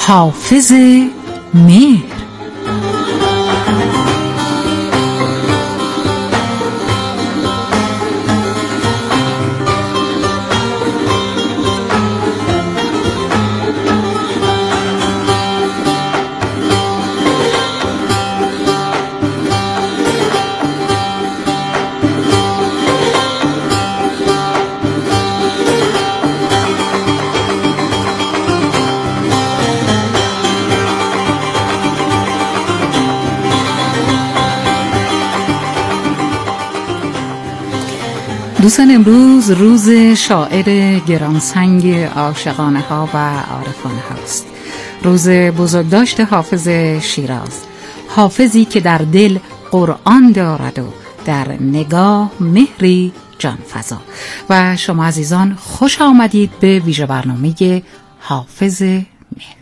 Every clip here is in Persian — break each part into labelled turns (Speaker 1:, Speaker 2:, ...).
Speaker 1: حافظ مهر. دوستان، امروز روز شاعر گرانسنگ عاشقانه ها و عارفانه هاست. روز بزرگداشت حافظ شیراز، حافظی که در دل قرآن دارد و در نگاه مهری جانفزا. و شما عزیزان خوش آمدید به ویژه برنامه حافظ مهر.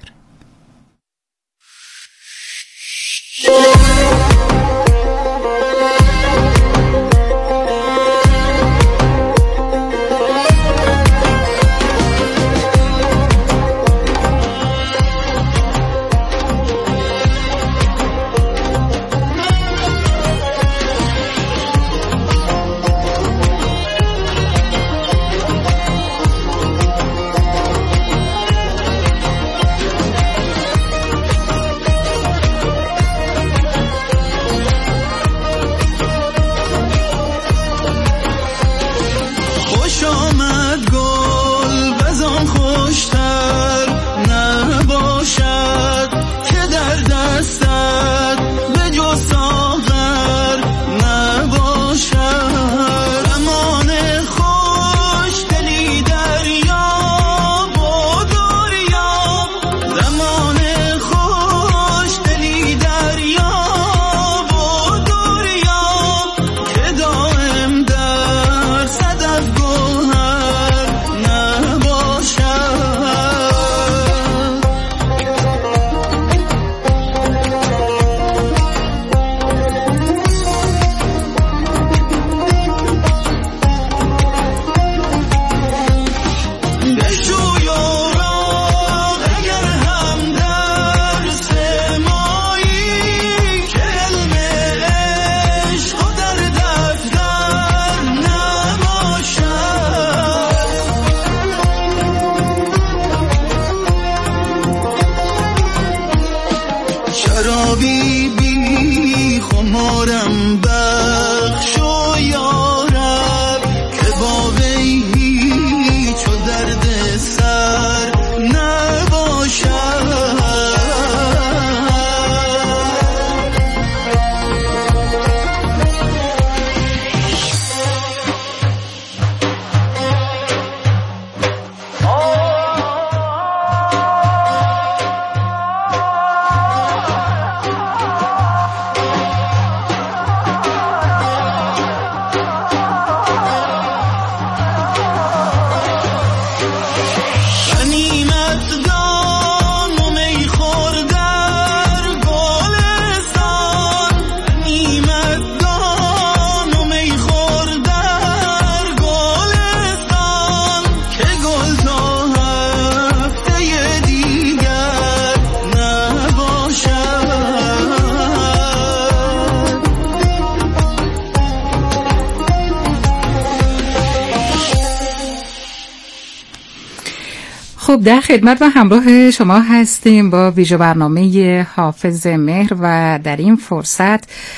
Speaker 1: خب، در خدمت و همراه شما هستیم با ویژه برنامه حافظ مهر و در این فرصت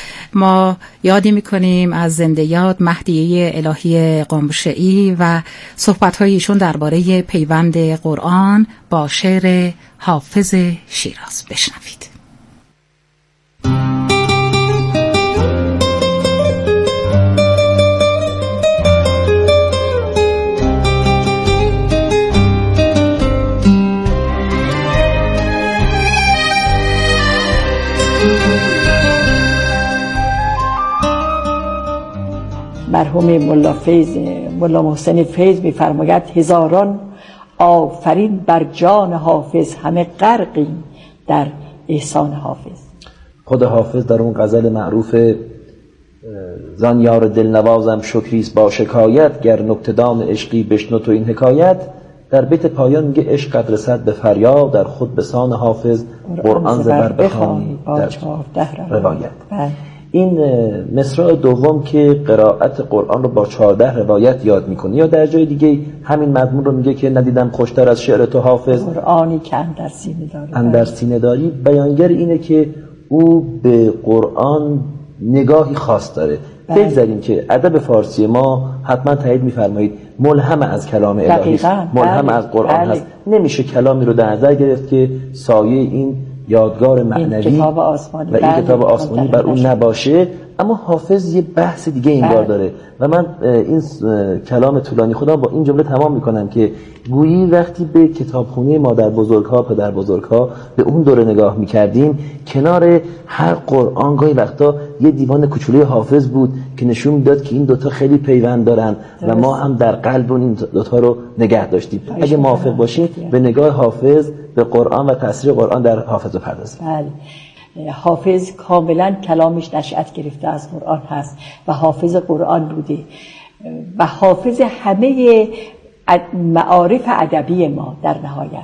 Speaker 1: ما یادی میکنیم از زنده یاد مهدیه الهی قمشه‌ای و صحبت‌های ایشون درباره پیوند قرآن با شعر حافظ شیراز. بشنوید.
Speaker 2: مرحوم ملا محسن فیض می‌فرماید هزاران آفرین بر جان حافظ، همه غرقیم در احسان حافظ.
Speaker 3: خود حافظ در اون غزل معروف زان یار دلنوازم شکریست با شکایت، گر نکته‌دان عشقی بشنو تو این حکایت، در بیت پایان میگه عشق قد رسد به فریاد، در خود بسان حافظ قرآن زبر بخوانی در 14 روایت. این مصرع دوم که قرائت قرآن رو با 14 روایت یاد میکنه، یا در جای دیگه همین مضمون رو میگه که ندیدم خوشتر از شعر تو حافظ
Speaker 2: قرآنی که اندر سینه داری.
Speaker 3: اندر سینه داری بیانگر اینه که او به قرآن نگاهی خاص داره. بگذاریم که ادب فارسی ما حتما تایید می‌فرمایید ملهم از کلام الهی است، ملهم از قرآن هست. نمیشه کلامی رو در نظر گرفت که سایه این یادگار معنوی
Speaker 2: کتاب آسمانی
Speaker 3: و این کتاب آسمانی بر اون نباشه. اما حافظ یه بحث دیگه اینجا داره و من این کلام طولانی خودم با این جمله تمام میکنم که گویی وقتی به کتابخونه مادر بزرگ‌ها پدر بزرگ‌ها به اون دوره نگاه میکردیم، کنار هر قرآن گاهی وقتا یه دیوان کوچولوی حافظ بود که نشون میداد که این دوتا خیلی پیوند دارن و ما هم در قلب این دوتا رو نگه داشتیم. اگه موافق باشیم به نگاه حافظ به قرآن و تاثیر قرآن در حافظ بپردازیم.
Speaker 2: بله. حافظ کاملا کلامش نشأت گرفته از قرآن هست و حافظ قرآن بوده و حافظ همه معارف ادبی ما. در نهایت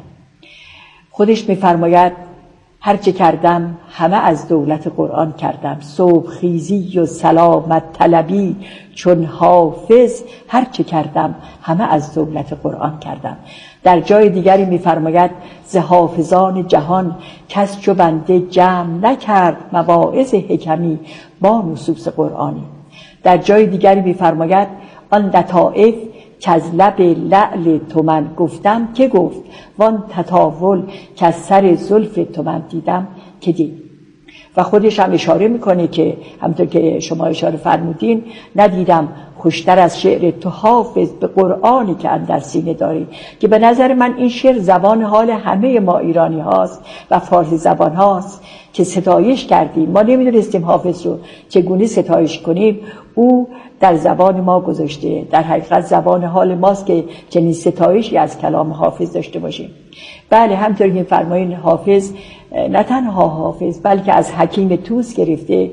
Speaker 2: خودش می‌فرماید هر چه کردم همه از دولت قرآن کردم، صبح خیزی و سلامت طلبی چون حافظ هر چه کردم همه از دولت قرآن کردم. در جای دیگری می‌فرماید ز حافظان جهان کس چو بنده جمع نکرد مواعظ حکمی با نصوص قرآنی. در جای دیگری می‌فرماید آن لطائف که از لب لعل تو من گفتم که گفت، وان تطاول که از سر زلف تو من دیدم که دید. و خودش هم اشاره میکنه که همونطور که شما اشاره فرمودین ندیدم خوشتر از شعر تو حافظ به قرآنی که اندر سینه داری، که به نظر من این شعر زبان حال همه ما ایرانی هاست و فارسی زبان هاست که ستایش کردیم. ما نمیدونستیم حافظ رو چگونه ستایش کنیم، او در زبان ما گذاشته. در حقیقت زبان حال ماست که چنین ستایشی از کلام حافظ داشته باشیم. بله همطور که فرمایین حافظ نه تنها حافظ بلکه از حکیم توس گرفته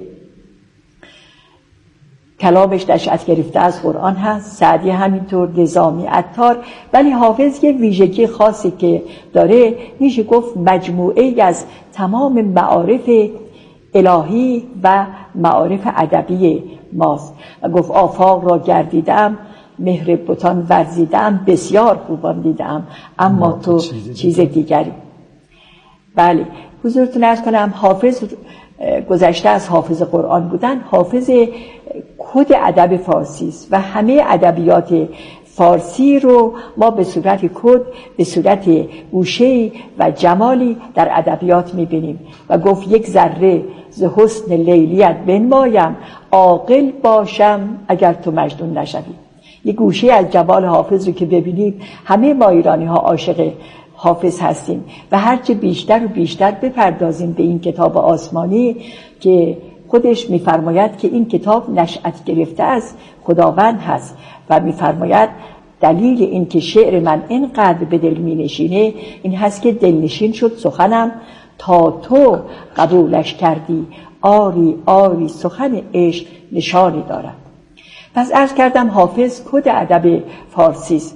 Speaker 2: کلامش نشأت گرفته از قرآن هست، سعدی همینطور، نظامی، عطار. ولی حافظ یه ویژگی خاصی که داره میشه گفت مجموعه از تمام معارف الهی و معارف ادبی ماست. و گفت آفاق را گردیدم مهر بتان ورزیدم، بسیار خوبان دیدم اما تو چیز دیگری. بله حضورتون عرض کنم حافظ گذشته از حافظ قرآن بودن، حافظ کد ادب فارسی است و همه ادبیات فارسی رو ما به صورت کد، به صورت گوشه‌ای و جمالی در ادبیات می‌بینیم. و گفت یک ذره ز حسن لیلیت بنمایم، عاقل باشم اگر تو مجنون نشوی. یک گوشه از جمال حافظ رو که ببینیم همه ما ایرانی ها عاشق حافظ هستیم و هرچه بیشتر و بیشتر بپردازیم به این کتاب آسمانی که خودش میفرماید که این کتاب نشأت گرفته از خداوند هست و میفرماید دلیل این که شعر من اینقدر به دل می نشینه این هست که دلنشین شد سخنم تا تو قبولش کردی، آری آری سخن عشق نشانی دارد. پس عرض کردم حافظ کد ادب فارسی است.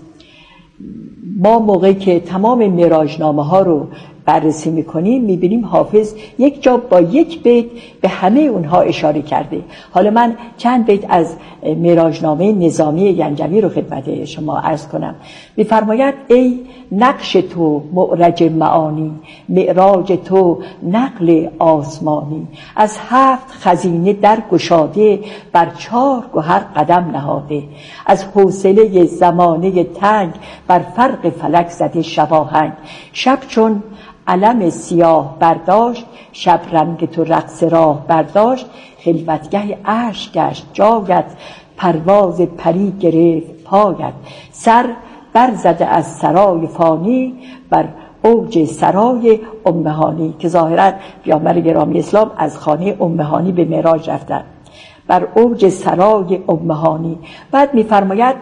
Speaker 2: ما موقعی که تمام معراجنامه ها رو بررسی میکنیم میبینیم حافظ یک جا با یک بیت به همه اونها اشاره کرده. حالا من چند بیت از معراجنامه نظامی گنجوی رو خدمت شما عرض کنم. میفرماید ای نقش تو معرج معانی، معراج تو نقل آسمانی، از 7 خزینه در گشاده، بر 4 گوهر قدم نهاده، از حوصله زمانه تنگ، بر فرق فلک زده شباهنگ، شب چون علم سیاه برداشت، شب رنگ تو رقص راه برداشت، خلوتگه عرش گشت جایت، پرواز پری گرفت پایت، سر برزده از سرای فانی، بر اوج سرای امهانی، که ظاهرا پیامبر گرامی اسلام از خانه امهانی به معراج رفتند، بر اوج سرای امهانی. بعد میفرماید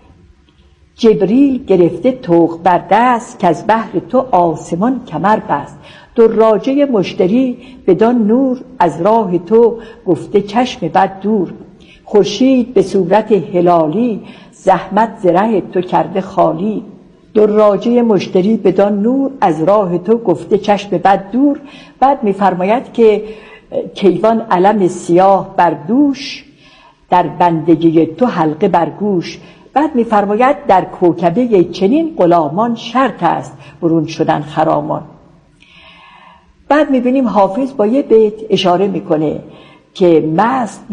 Speaker 2: جبریل گرفته طوق بر دست، که از بحر تو آسمان کمر بست، دراجه مشتری بدان نور، از راه تو گفته چشم بد دور، خورشید به صورت هلالی، زحمت ز ره تو کرده خالی، دراجه مشتری بدان نور، از راه تو گفته چشم بد دور. بعد میفرماید که کیوان علم سیاه بر دوش، در بندگی تو حلقه بر گوش. بعد میفرماید در کوکبه چنین، غلامان شرط است برون شدن خرامان. بعد میبینیم حافظ با یه بیت اشاره میکنه که مست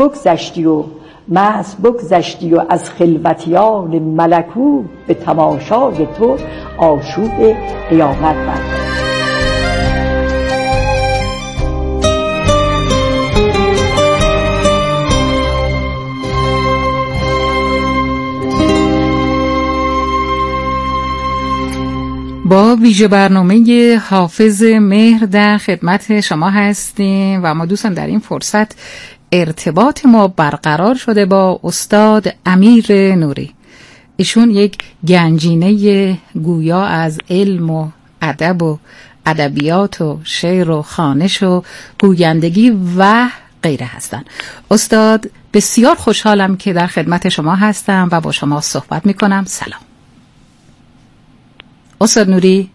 Speaker 2: بگذشتی و از خلوتیان ملکوت، به تماشای تو آشوب قیامت برد.
Speaker 1: با ویژه برنامه حافظ مهر در خدمت شما هستیم و ما دوستان در این فرصت ارتباط ما برقرار شده با استاد امیر نوری. ایشون یک گنجینه گویا از علم و ادب و ادبیات و شعر و خوانش و گویندگی و غیره هستند. استاد بسیار خوشحالم که در خدمت شما هستم و با شما صحبت میکنم. سلام استاد نوری.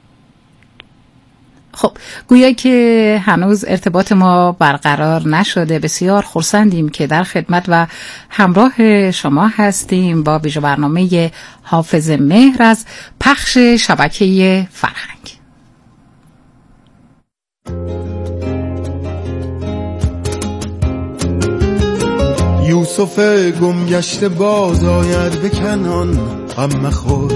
Speaker 1: خب گویا که هنوز ارتباط ما برقرار نشده، بسیار خرسندیم که در خدمت و همراه شما هستیم با ویژه برنامه حافظ مهر از پخش شبکه فرهنگ.
Speaker 4: یوسف گمگشته باز آید به کنعان، غم مخور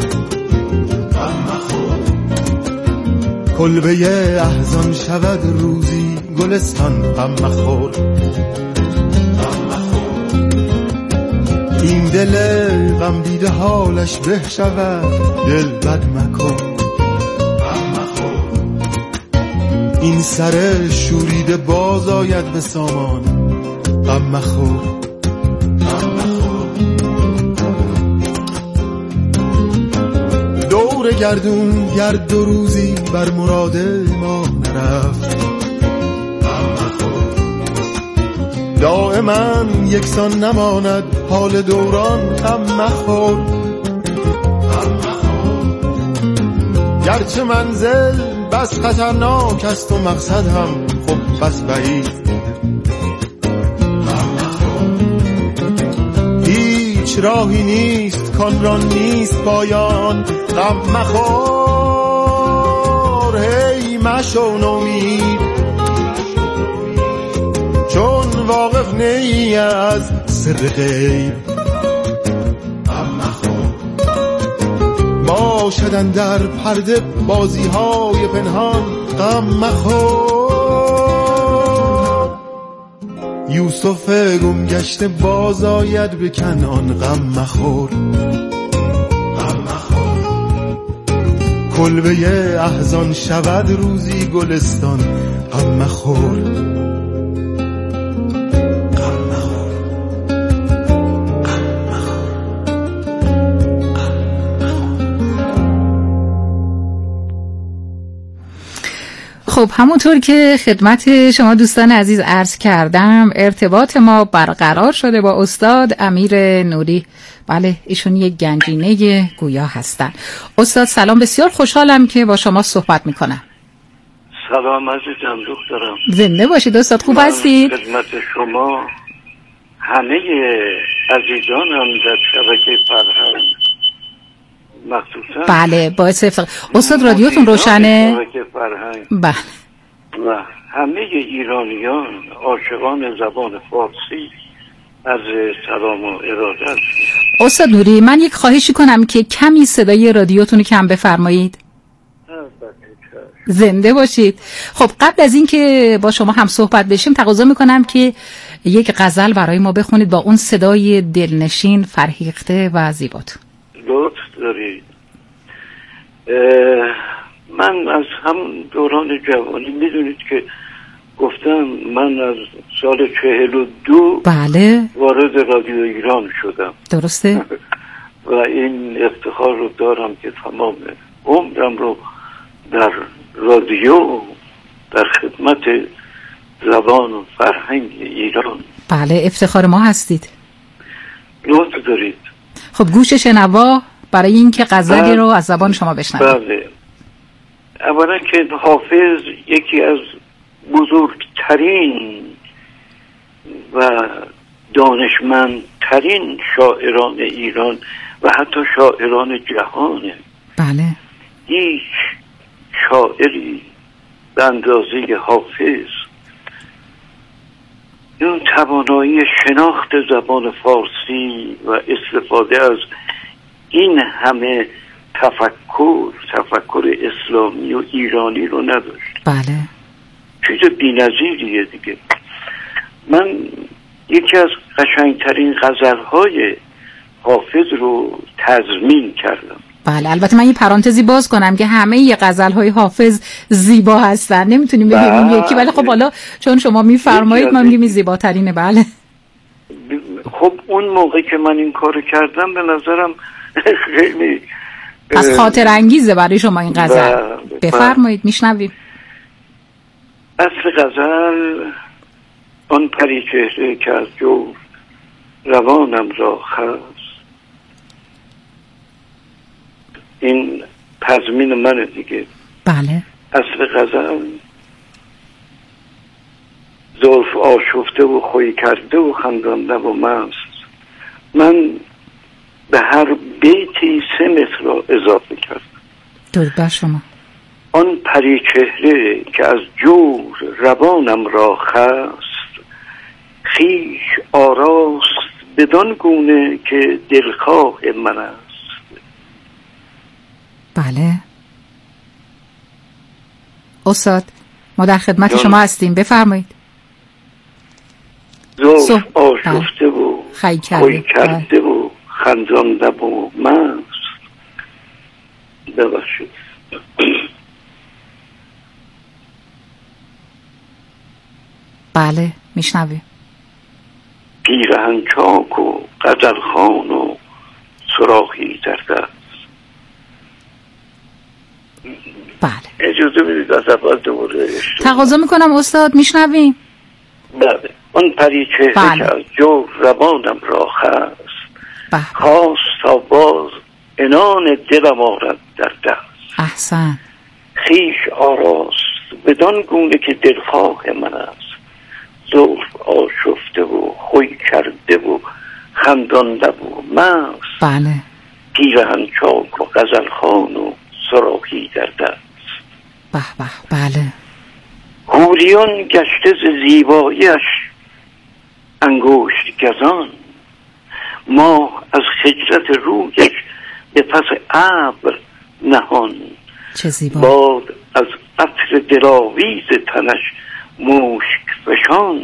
Speaker 4: کلبه احزان شود روزی گلستان، غم مخور این دل غم دیده حالش به شود، دل بد مکن غم مخور این سر شوریده باز آید به سامان، غم مخور دور گردون گرد دو روزی بر مراد ما نرفت، دائما یکسان نماند حال دوران، غم مخور گرچه منزل بس خطرناک است و مقصد هم خب بس بعید، هیچ راهی نیست کان را نیست پایان، غم مخور هی مشو نومید، چون واقف نی از سر غیب، غم مخور باشدن در پرده بازی های پنهان، غم مخور یوسف گمگشته باز آید به کنعان، غم مخور کلبه احزان شود روزی گلستان، غم مخور
Speaker 1: خب همونطور که خدمت شما دوستان عزیز عرض کردم ارتباط ما برقرار شده با استاد امیر نوری. بله ایشون یک گنجینه گویا هستن. استاد سلام، بسیار خوشحالم که با شما صحبت میکنم.
Speaker 5: سلام عزیزم دکترم.
Speaker 1: زنده باشید استاد، خوب هستید؟
Speaker 5: خدمت شما همه عزیزانم در شبکه فرهنگ مخصوصا.
Speaker 1: بله باعث استاد رادیوتون روشنه؟
Speaker 5: شبکه فرهنگ.
Speaker 1: بله.
Speaker 5: و همه ایرانیان عاشقان زبان فارسی از سلام و ارادت.
Speaker 1: استاد نوری من یک خواهشی کنم که کمی صدای رادیوتون رو کم بفرمایید. زنده باشید. خب قبل از این که با شما هم صحبت بشیم تقاضا میکنم که یک غزل برای ما بخونید با اون صدای دلنشین فرهیخته و زیباتون.
Speaker 5: لطف دارید. من از هم دوران جوانی میدونید که گفتم من از سال 42
Speaker 1: بله
Speaker 5: وارد رادیو ایران شدم.
Speaker 1: درسته؟
Speaker 5: و این افتخار رو دارم که تمام عمرم رو در رادیو در خدمت زبان و فرهنگ ایران.
Speaker 1: بله افتخار ما هستید.
Speaker 5: لطف دارید.
Speaker 1: خب گوش شنوا برای اینکه غزلی رو از زبان شما بشنویم.
Speaker 5: بله. اولا که حافظ یکی از بزرگترین و دانشمندترین شاعران ایران و حتی شاعران جهانه.
Speaker 1: بله.
Speaker 5: هیچ شاعری به اندازه حافظ اون توانایی شناخت زبان فارسی و استفاده از این همه تفکر اسلامی و ایرانی رو نداشت.
Speaker 1: بله.
Speaker 5: چیز بی‌نظیریه دیگه. من یکی از قشنگترین غزل‌های حافظ رو تضمین کردم.
Speaker 1: بله، البته من یه پرانتزی باز کنم که همه ی غزل‌های حافظ زیبا هستن، نمیتونیم بگیم یکی، ولی خب حالا چون شما میفرمایید ما میگیم زیباترینه. بله.
Speaker 5: خب اون موقع که من این کارو کردم به نظرم خیلی
Speaker 1: پس خاطر انگیزه برای شما این غزل. بفرمایید میشنویم.
Speaker 5: اصل غزل: آن پری چهره که از جور روانم را خست. این تضمین منه دیگه.
Speaker 1: بله.
Speaker 5: اصل غزل: زلف آشفته و خوی کرده و خندانده و مست. من به هر بیتی 3 متر را اضافه کردم.
Speaker 1: درود بر شما.
Speaker 5: آن پری چهره که از جور روانم را خست، خویش آراست بدان گونه که دلخواه من است.
Speaker 1: بله. استاد ما در خدمت شما هستیم، بفرمایید.
Speaker 5: زلف آشفته و خوی کرده و خندانده و مست. ببخشید.
Speaker 1: بله میشنویم.
Speaker 5: پیرهن چاک و غزلخوان و سراخی در دست.
Speaker 1: بله.
Speaker 5: اجازه بدید از اول دوباره
Speaker 1: تقاضا میکنم استاد، میشنویم.
Speaker 5: بله. آن پری چهره که از جور روانم را خست، خواست تا باز عنان دلم آرد در دست.
Speaker 1: احسن.
Speaker 5: خویش آراست بدان گونه که دلخواه من است. زلف آشفته و خوی کرده و خندانده و مست.
Speaker 1: بله.
Speaker 5: پیرهن چاک و غزلخوان و سراخی در دست.
Speaker 1: به به. بله.
Speaker 5: حوریان گشته ز زیباییش انگشت گزان. ماه از خجلت رویش به پس ابر نهان.
Speaker 1: چه زیبا.
Speaker 5: باد از عطر دلاویز تنش مشک فشان.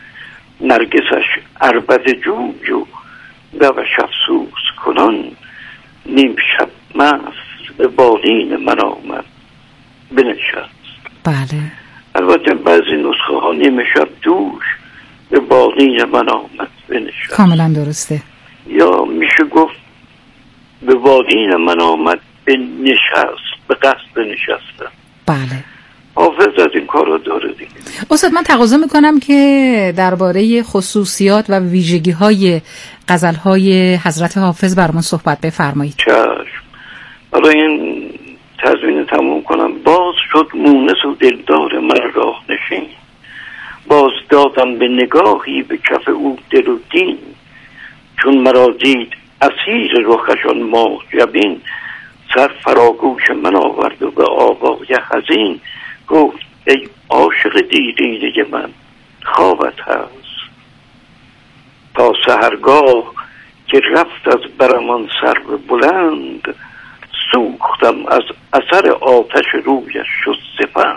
Speaker 5: نرگسش عربده جوی و لبش افسوس کنان. نیم شب مست به بالین من آمد بنشست.
Speaker 1: بله.
Speaker 5: البته بعضی نسخه ها نیمه شب دوش به بالین من آمد بنشست.
Speaker 1: کاملا درسته.
Speaker 5: یا میشه گفت به بالین من آمد به نشست، به قصد نشستم.
Speaker 1: بله.
Speaker 5: حافظ از این کار رو داره دیگه.
Speaker 1: استاد من تقاضا میکنم که درباره خصوصیات و ویژگی‌های غزل‌های حضرت حافظ برامون صحبت بفرمایید.
Speaker 5: چشم. حالا این تضمین تموم کنم. باز شد مونس و دلدار من راه نشین. باز دادم به نگاهی به کف او دل و دین. چون مرا دید اسیر رخشان ماه جبین. سر فراگوش من آورد و به آوای حزین گفت ای عاشق دیرینه من خوابت هست. تا سحرگاه که رفت از برمان سرو بلند. سوختم از اثر آتش رویش شد سپند.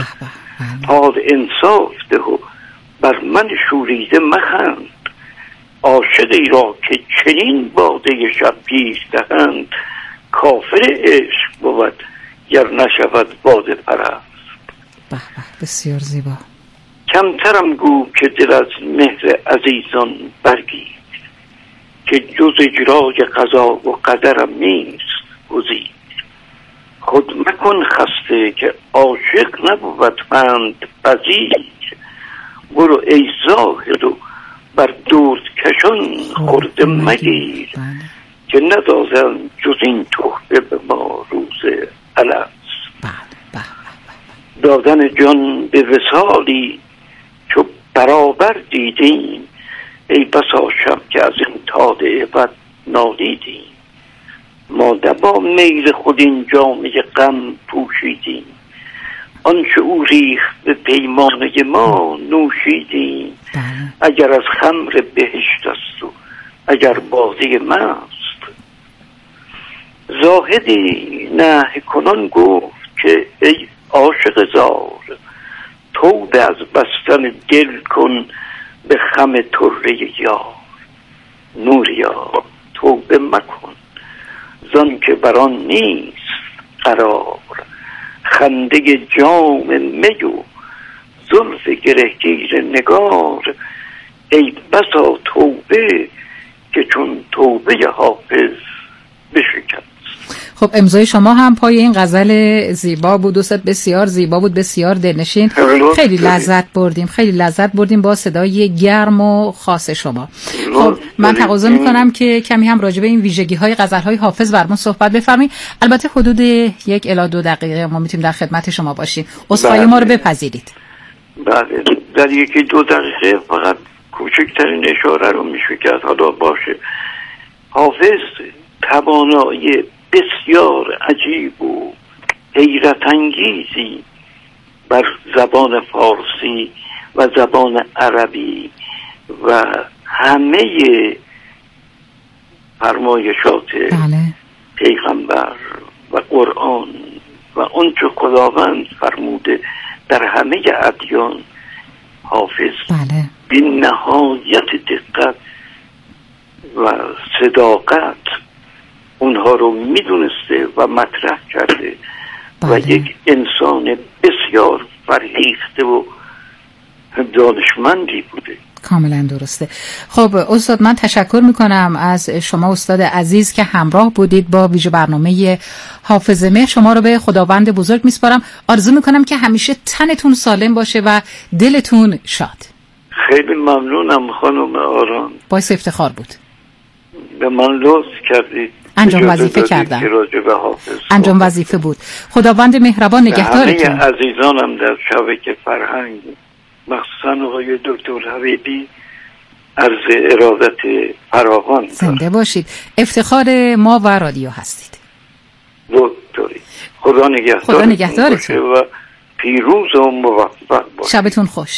Speaker 5: حال انصاف ده و بر من شوریده مخند. عاشقی را که چنین باده شب پیش دهند. کافر عشق بود گر نشود باده پرست.
Speaker 1: بسیار زیبا.
Speaker 5: کمترم گو که دل از مهر عزیزان برگیر. که جز اجرای قضا و قدرم نیست گزیر. خود مکن خسته که عاشق نبود پند پذیر. برو ای زاهد و بر درد کشان خورده مگیر. که که ندازم جز این تحفه به ما روز الست. دادن جان به وصالی چو برابر دیدیم، ای بسا شب که از این تاد عبد نادیدیم. ما با میل خود این جامه غم پوشیدیم، آنچه او ریخت به پیمانه ما نوشیدیم. اگر از خمر بهشت است و اگر بازی مست، زاهدی نه کنان گفت که ای عاشق زار، توبه از بستن دل کن به خم طره یار. نوریا توبه مکن زان که بران نیست قرار، خنده جام می و زلف گرهگیر نگار. ای بسا توبه که چون توبه حافظ بشکست.
Speaker 1: خب امضای شما هم پای این غزل زیبا بود، دوست بسیار زیبا بود، بسیار دلنشین. خیلی لذت بردیم با صدای گرم و خاص شما. خب من تقاضا میکنم که کمی هم راجع به این ویژگی های غزل های حافظ برامون صحبت بفرمایید. البته حدود 1 الی 2 دقیقه ما میتونیم در خدمت شما باشیم. عذرخواهی ما رو بپذیرید.
Speaker 5: بله، در 1-2 دقیقه فقط کوچکترین اشاره رو میشه کرد. حالا باشه، حافظ توانایی بسیار عجیب و حیرت انگیزی بر زبان فارسی و زبان عربی و همه فرمایشات پیغمبر و قرآن و آنچه خداوند فرموده در همه ادیان، حافظ بی نهایت دقت و صداقت اونها رو میدونسته و مطرح کرده و یک انسان بسیار فرهیخته و دانشمندی بوده.
Speaker 1: کاملا درسته. خب استاد، من تشکر میکنم از شما استاد عزیز که همراه بودید با ویژه برنامه حافظ مهر. شما رو به خداوند بزرگ میسپارم. آرزو میکنم که همیشه تنتون سالم باشه و دلتون شاد.
Speaker 5: خیلی ممنونم خانم آران، باعث
Speaker 1: افتخار بود.
Speaker 5: به من لطف کردید.
Speaker 1: انجام وظیفه کردم. انجام وظیفه بود. خداوند مهربان نگهدارتون.
Speaker 5: همه عزیزانم در شبکه فرهنگ، مخصوصا آقای دکتر حبیبی، عرض ارادت فراوان.
Speaker 1: زنده باشید. افتخار ما و رادیو هستید.
Speaker 5: دکتری. خدا نگهدارتون و پیروز و موفق باشید.
Speaker 1: شبتون خوش.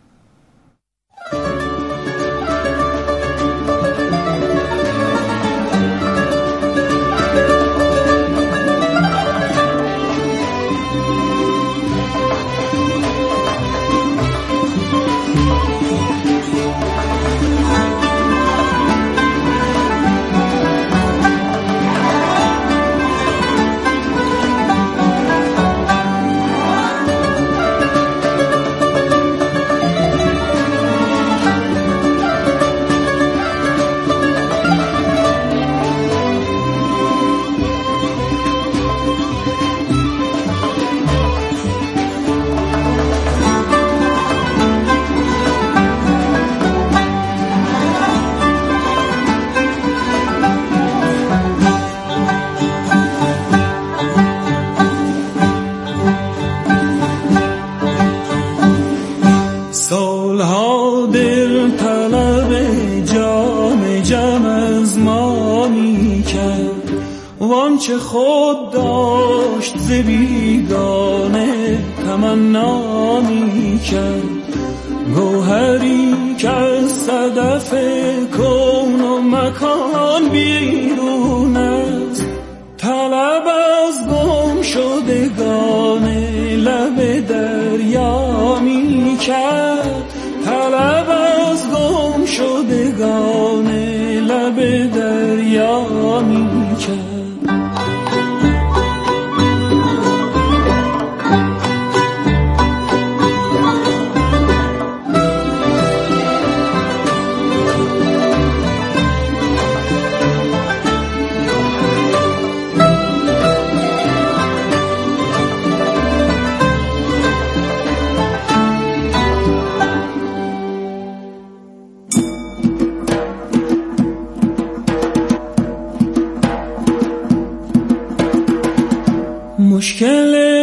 Speaker 6: چه خود داشت ز بیگانه تمنا می کرد، گوهری که از صدف کون و مکان بیرون است، طلب از گم شدگان لب دریا می کرد، طلب از گم شدگان لب دریا می کرد.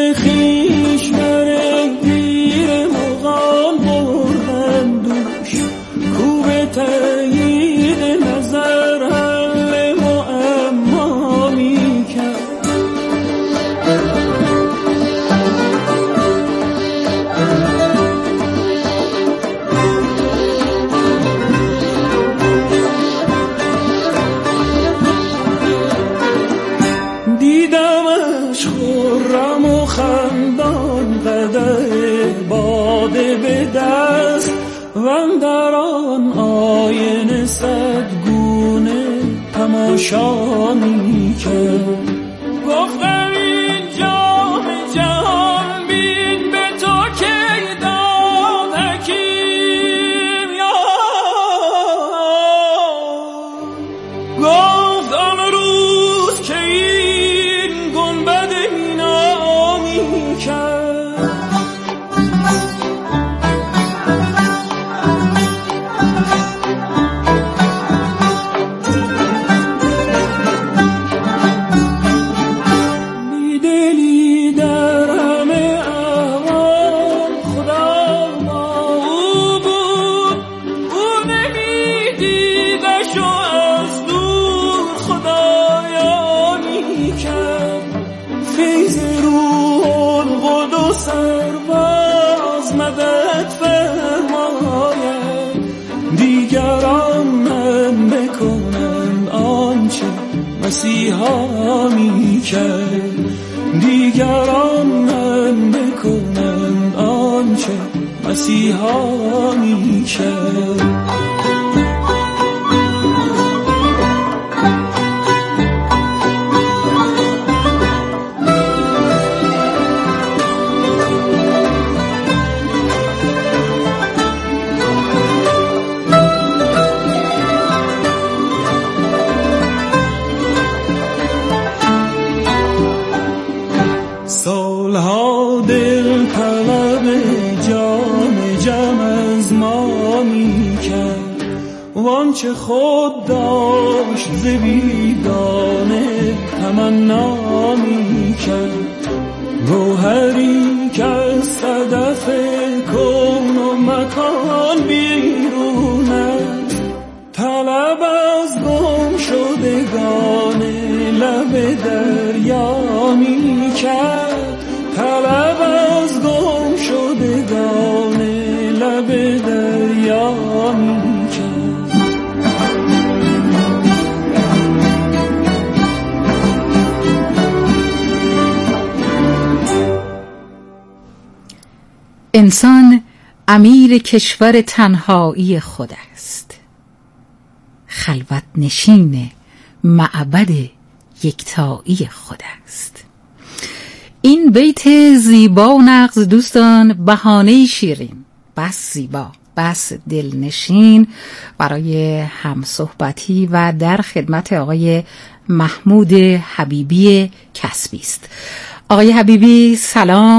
Speaker 6: خیش بر پیر مغان بردن دوش، کو به تایید نظر حل معما می کرد. دیدمش خرم و خندان قدح باده به دست، و اندر آن آینه صد گونه تماشا می کرد. گفتم این جام جهان بین به تو کی داد حکیم یا گفت آن روز که این گنبد مینا می کرد. بیدلی در همه احوال خدا با او بود، او نمیدیدش و از دور خدایا می کرد. فیض روح القدس باز مدد فرماید، دیگران من بکنند آنچه مسیحا می کرد. دیگران من بکنند آنچه مسیحا می کرد. سالها دل طلب جام جم از ما می کرد، وانچه خود داشت ز بیگانه تمنا می کرد. گوهری که از صدف کون و مکان بیرون است، طلب از گم شدگان لب دریا می کرد. طلب از گم شدگان لب دریا می کرد.
Speaker 1: انسان امیر کشور تنهایی خود است، خلوت نشین معبد یکتایی خود است. این بیت زیبا و نغز دوستان بهانه شیرین، بس زیبا، بس دلنشین برای همصحبتی و در خدمت آقای محمود حبیبی کسبی است. آقای حبیبی سلام.